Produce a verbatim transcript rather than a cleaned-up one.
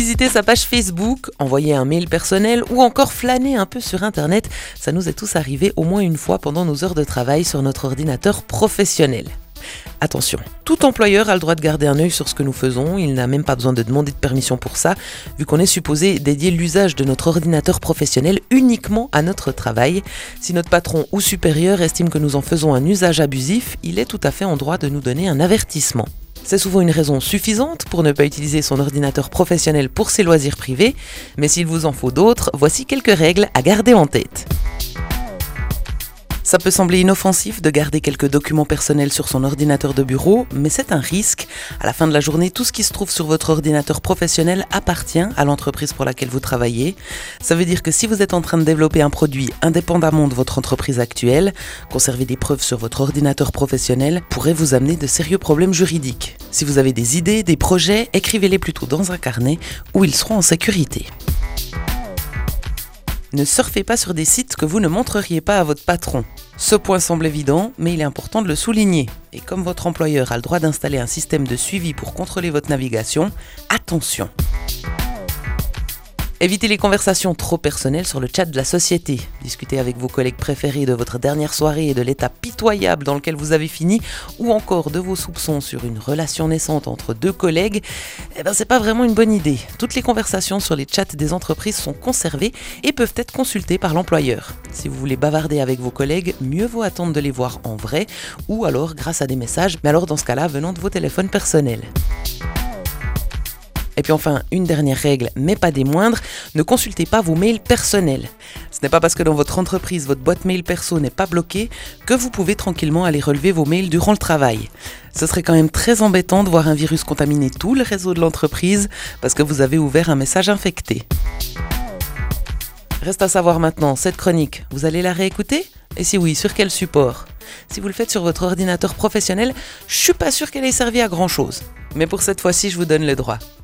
Visiter sa page Facebook, envoyer un mail personnel ou encore flâner un peu sur Internet, ça nous est tous arrivé au moins une fois pendant nos heures de travail sur notre ordinateur professionnel. Attention, tout employeur a le droit de garder un œil sur ce que nous faisons, il n'a même pas besoin de demander de permission pour ça, vu qu'on est supposé dédier l'usage de notre ordinateur professionnel uniquement à notre travail. Si notre patron ou supérieur estime que nous en faisons un usage abusif, il est tout à fait en droit de nous donner un avertissement. C'est souvent une raison suffisante pour ne pas utiliser son ordinateur professionnel pour ses loisirs privés, mais s'il vous en faut d'autres, voici quelques règles à garder en tête. Ça peut sembler inoffensif de garder quelques documents personnels sur son ordinateur de bureau, mais c'est un risque. À la fin de la journée, tout ce qui se trouve sur votre ordinateur professionnel appartient à l'entreprise pour laquelle vous travaillez. Ça veut dire que si vous êtes en train de développer un produit indépendamment de votre entreprise actuelle, conserver des preuves sur votre ordinateur professionnel pourrait vous amener de sérieux problèmes juridiques. Si vous avez des idées, des projets, écrivez-les plutôt dans un carnet où ils seront en sécurité. Ne surfez pas sur des sites que vous ne montreriez pas à votre patron. Ce point semble évident, mais il est important de le souligner. Et comme votre employeur a le droit d'installer un système de suivi pour contrôler votre navigation, attention! Évitez les conversations trop personnelles sur le chat de la société. Discutez avec vos collègues préférés de votre dernière soirée et de l'état pitoyable dans lequel vous avez fini, ou encore de vos soupçons sur une relation naissante entre deux collègues. Eh ben, c'est pas vraiment une bonne idée. Toutes les conversations sur les chats des entreprises sont conservées et peuvent être consultées par l'employeur. Si vous voulez bavarder avec vos collègues, mieux vaut attendre de les voir en vrai, ou alors grâce à des messages, mais alors dans ce cas-là, venant de vos téléphones personnels. Et puis enfin, une dernière règle, mais pas des moindres, ne consultez pas vos mails personnels. Ce n'est pas parce que dans votre entreprise, votre boîte mail perso n'est pas bloquée que vous pouvez tranquillement aller relever vos mails durant le travail. Ce serait quand même très embêtant de voir un virus contaminer tout le réseau de l'entreprise parce que vous avez ouvert un message infecté. Reste à savoir maintenant, cette chronique, vous allez la réécouter ? Et si oui, sur quel support ? Si vous le faites sur votre ordinateur professionnel, je suis pas sûre qu'elle ait servi à grand chose. Mais pour cette fois-ci, je vous donne le droit.